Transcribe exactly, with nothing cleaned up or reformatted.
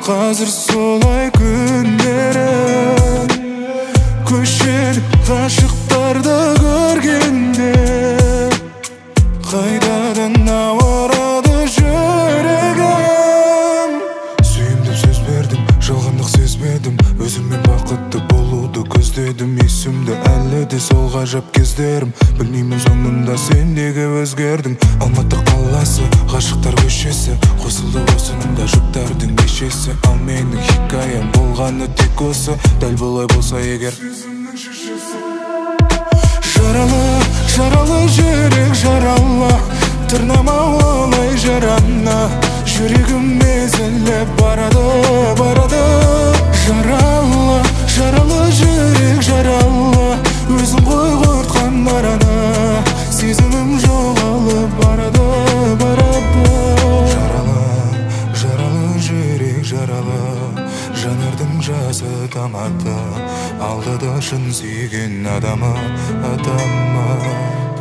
Қазір солай күндерім, көшелік ғашықтарды көргенде қайтадан ауырады жүрегім. Сүйімді сөз бердім, жалғандық сезбедім, өзіммен бақытты болуды көздедім. Есімді әлі де сол ғажап кездерім, білмеймін соңында сендегі өзгердің. Алматы қаласы, ғашықтар көшесі, қосылды осынымда жұптардың кешесі. Ал менің хикаям болғаны тек осы, дәл болай болса егер. Жаралы, жаралы жүрек жаралы, тырнама олай жараны, жүрегім езіліп барады, барады. Жаралы, жаралы жүрек жаралы, өзің ғой құртқан бараны, сезімім жоғалып барады, барады. Жаралы, жаралы жүрек жаралы, жанардың жасы тамады, алдады шын сүйген адамы, адамы.